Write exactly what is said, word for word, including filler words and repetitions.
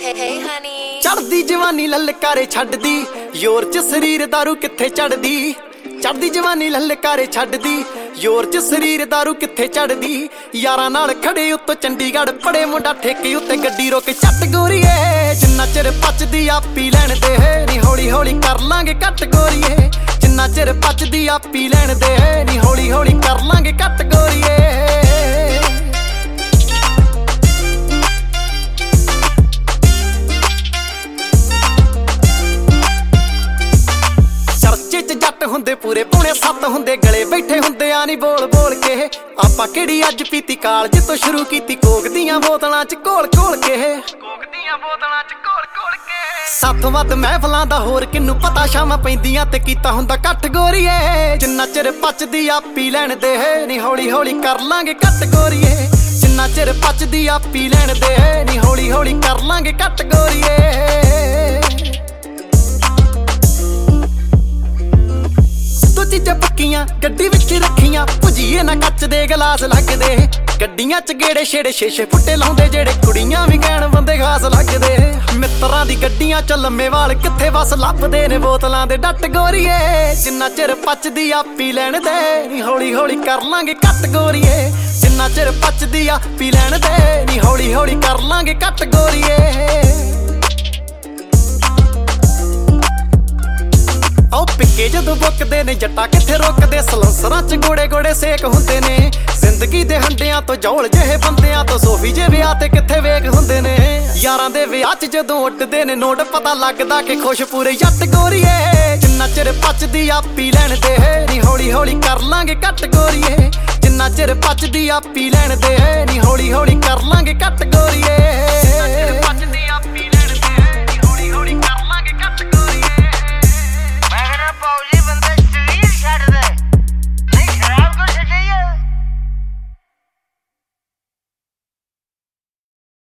Hey honey ਚੜਦੀ ਜਵਾਨੀ ਲਲਕਾਰੇ ਛੱਡਦੀ ਯੋਰ ਚ ਸਰੀਰ ਦਾਰੂ ਕਿੱਥੇ ਚੜਦੀ ਚੜਦੀ ਜਵਾਨੀ ਲਲਕਾਰੇ ਛੱਡਦੀ ਯੋਰ ਚ ਸਰੀਰ ਦਾਰੂ ਕਿੱਥੇ ਚੜਦੀ ਯਾਰਾਂ ਨਾਲ ਖੜੇ ਉੱਤੋਂ ਚੰਡੀਗੜ੍ਹ ਪੜੇ ਮੁੰਡਾ ਠੇਕੇ ਉੱਤੇ ਗੱਡੀ ਰੋਕ ਚੱਟ ਗੋਰੀਏ ਜਿੰਨਾ ਚਿਰ ਪਚਦੀ ਆ ਪੀ ਲੈਣ ਦੇ ਨੀ ਹੌਲੀ ਹੌਲੀ ਕਰ ਲਾਂਗੇ ਕੱਟ ਗੋਰੀਏ ਜਿੰਨਾ ਚਿਰ ਪਚਦੀ ਆ ਪੀ ਲੈਣ ਦੇ ਨੀ ਹੌਲੀ ਹੌਲੀ ਕਰ ਲਾਂਗੇ ਕੱਟ ਗੋਰੀਏ ਹੁੰਦੇ ਪੂਰੇ ਪੌਣੇ ਸੱਤ ਹੁੰਦੇ ਗਲੇ ਬੈਠੇ ਹੁੰਦੇ ਆ ਨੀ ਬੋਲ ਬੋਲ ਕੇ ਆਪਾਂ ਕਿਹੜੀ ਅੱਜ ਪੀਤੀ ਕਾਲਜ ਤੋਂ ਸ਼ੁਰੂ ਕੀਤੀ ਕੋਕ ਦੀਆਂ ਬੋਤਲਾਂ ਚ ਘੋਲ ਘੋਲ ਕੇ ਕੋਕ ਦੀਆਂ ਬੋਤਲਾਂ ਚ ਘੋਲ ਘੋਲ ਕੇ ਸੱਤ ਵੱਧ ਮਹਿਫਲਾਂ ਦਾ ਹੋਰ ਕਿੰਨੂੰ ਪਤਾ ਸ਼ਾਮਾਂ ਪੈਂਦੀਆਂ ਤੇ ਕੀਤਾ ਹੁੰਦਾ ਕੱਟ ਗੋਰੀਏ ਜਿੰਨਾ ਚਿਰ ਪਚਦੀ ਆ ਪੀ ਲੈਣ ਦੇ ਨੀ ਹੌਲੀ ਹੌਲੀ ਕਰ ਲਾਂਗੇ ਕੱਟ ਗੋਰੀਏ ਜਿੰਨਾ ਚਿਰ ਪਚਦੀ ਆ ਪੀ ਲੈਣ ਦੇ ਨੀ ਹੌਲੀ ਹੌਲੀ ਕਰ ਲਾਂਗੇ ਕੱਟ ਗੋਰੀਏ ਚੀਜ਼ਾਂ ਪੱਕੀਆਂ ਗੱਡੀ ਵਿੱਚ ਰੱਖੀਆਂ ਭੁਜੀਏ ਨਾ ਕੱਚ ਦੇ ਗਲਾਸ ਲੱਗਦੇ ਗੱਡੀਆਂ ਚ ਗੇੜੇ ਛੇੜੇ ਛੇ-ਛੇ ਫੁੱਟੇ ਲਾਉਂਦੇ ਜਿਹੜੇ ਕੁੜੀਆਂ ਵੀ ਕਹਿਣ ਬੰਦੇ ਖਾਸ ਲੱਗਦੇ ਮਿੱਤਰਾਂ ਦੀ ਗੱਡੀਆਂ ਚ ਲੰਮੇ ਵਾਲ ਕਿੱਥੇ ਬਸ ਲੱਭਦੇ ਨੇ ਬੋਤਲਾਂ ਦੇ ਡੱਟ ਗੋਰੀਏ ਜਿੰਨਾ ਚਿਰ ਪਚਦੀ ਆ ਪੀ ਲੈਣ ਦੇ ਨੀ ਹੌਲੀ ਹੌਲੀ ਕਰ ਲਾਂਗੇ ਕੱਟ ਗੋਰੀਏ ਜਿੰਨਾ ਚਿਰ ਪਚਦੀ ਆ ਪੀ ਲੈਣ ਦੇ ਨੀ ਹੌਲੀ ਹੌਲੀ ਕਰ ਲਾਂਗੇ ਕੱਟ ਗੋਰੀਏ ਆਓ ਪਿੱਕੇ ਜਦੋਂ ਬੁੱਕਦੇ ਨੇ ਜੱਟਾ ਕਿੱਥੇ ਰੁਕਦੇ ਸਲੰਸਰਾਂ ਚ ਗੋੜੇ ਗੋੜੇ ਸੇਕ ਹੁੰਦੇ ਨੇ ਜ਼ਿੰਦਗੀ ਦੇ ਹੰਡਿਆਂ ਤੋਂ ਜੌਲ ਜਿਹੇ ਬੰਦਿਆਂ ਤੋਂ ਸੋਫੀ ਜੇ ਵਿਆਹ ਤੇ ਕਿੱਥੇ ਵੇਖ ਹੁੰਦੇ ਨੇ ਯਾਰਾਂ ਦੇ ਵਿਆਹ ਚ ਜਦੋਂ ਉੱਡਦੇ ਨੇ ਨੋਟ ਪਤਾ ਲੱਗਦਾ ਕਿ ਖੁਸ਼ ਪੂਰੇ ਜੱਟ ਗੋਰੀਏ ਜਿੰਨਾ ਚਿਰ ਪਚਦੀ ਆ ਪੀ ਲੈਣ ਦੇ ਨੀ ਹੌਲੀ ਹੌਲੀ ਕਰ ਲਾਂਗੇ ਕੱਟ ਗੋਰੀਏ ਜਿੰਨਾ ਚਿਰ ਪਚਦੀ ਆ ਪੀ ਲੈਣ ਦੇ ਨੀ ਹੌਲੀ ਹੌਲੀ ਕਰ ਲਾਂਗੇ ਕੱਟ ਗੋਰੀਏ